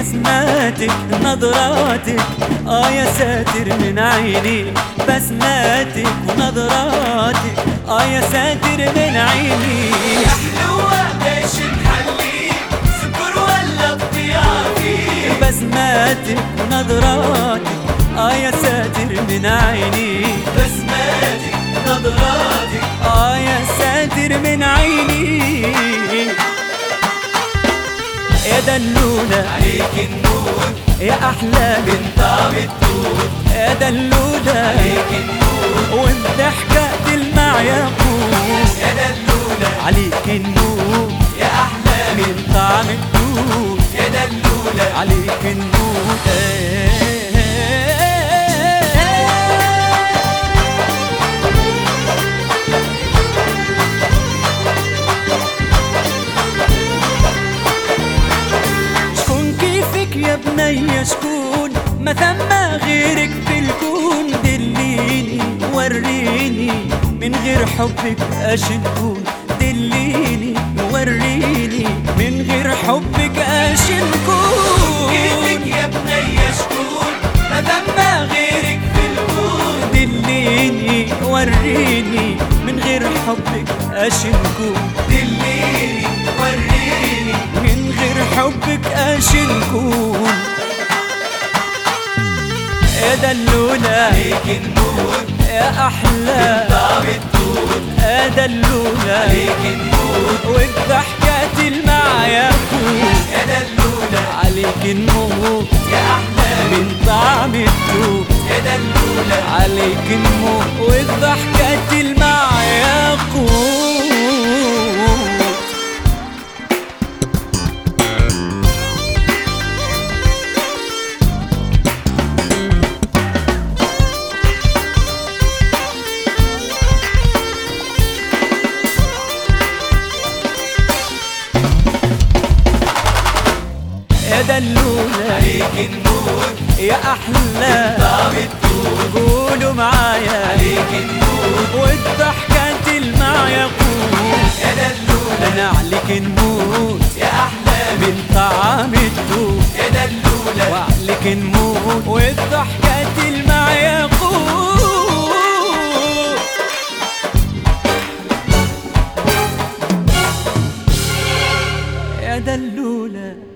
بسماتك نظراتك يا ساتر من عيني، بسماتك ونظراتك يا ساتر من عيني. يا حلوة ليش نحلي سكر ولا بطياتي؟ بسماتك ونظراتك يا ساتر من عيني، بسماتك نظراتك يا ساتر من عيني. يا دلولة عليك النور، يا أحلى من طعم الدود يا دلولة عليك النور، والضحكة تلمع ياقوت. يا دلولة عليك النور يا أحلى من طعم الدود، يا دلولة عليك النور. شكون كيفك يا بنية شكون، ما ثم غيرك في الكون. دليني وريني من غير حبك اش نكون، دليني وريني من غير حبك اش نكون. كيفك يا بنية شكون، ما ثم غيرك في الكون. دليني وريني من غير حبك اش نكون، دليني وريني من غير حبك اش نكون. يا دلولة عليك النور، يا أحلى طعم الدود يا دلولة عليك النور، والضحكة تلمع ياقوت. يا دلولة عليك نموت يا أحلى من طعم الدود، يا دلولة عليك نموت والضحكة تلمع ياقوت. يا دلولة عليك النور، يا أحلى طعم الدود قولوا معايا عليك النور، والضحكة تلمع ياقوت. يا دلولة أنا عليك نموت يا أحلى من طعام الدود، يا دلولة وعليك نموت والضحكة تلمع ياقوت. يا دلولة